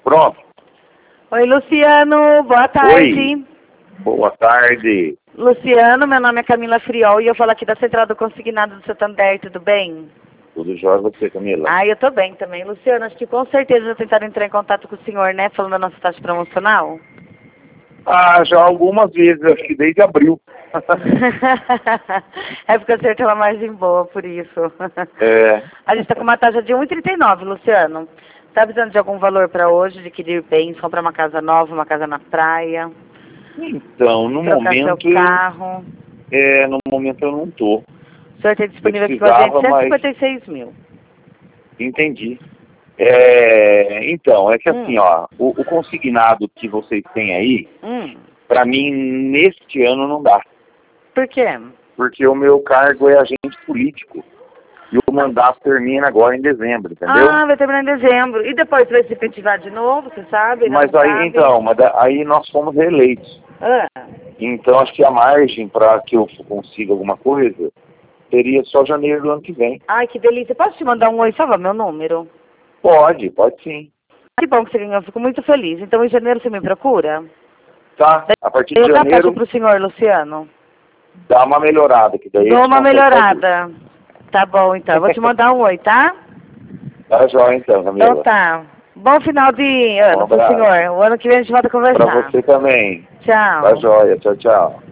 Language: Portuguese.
Pronto. Oi, Luciano, boa tarde. Oi. Boa tarde. Luciano, meu nome é Camila Friol e eu falo aqui da Central do Consignado do Santander, tudo bem? Tudo jóia você, Camila? Ah, eu tô bem também. Luciano, acho que com certeza já tentaram entrar em contato com o senhor, né, falando da nossa taxa promocional? Ah, já algumas vezes, acho que desde abril. É porque o senhor tem uma margem boa, por isso. É. A gente tá com uma taxa de 1,39, Luciano. Tá precisando de algum valor para hoje, adquirir bens, comprar uma casa nova, uma casa na praia? Então, no trocar momento, seu carro? no momento eu não tô. O senhor tem disponível aqui com a Precisava, gente mas 156 mil. entendi. Então, é que assim, ó, o consignado que vocês têm aí, pra mim, neste ano não dá. Por quê? Porque o meu cargo é agente político. E o mandato termina agora em dezembro, entendeu? Ah, vai terminar em dezembro. E depois vai se efetivar de novo, você sabe? Mas Não aí, sabe? então, aí nós fomos reeleitos. Ah. Então, acho que a margem para que eu consiga alguma coisa seria só janeiro do ano que vem. Ai, que delícia. Posso te mandar um oi, salva meu número? Pode sim. Que bom que você ganhou, eu fico muito feliz. Então, em janeiro você me procura? Tá, a partir de Eu dou a taxa janeiro pro senhor, Luciano? dá uma melhorada, que daí a Dou gente uma consegue melhorada. Tá bom, então. Eu vou te mandar um oi, tá? Tá jóia, então, Camila. Então tá. Bom final de ano pro abraço. senhor. O ano que vem a gente volta a conversar. Pra você também. Tchau. Tá jóia, tchau, tchau.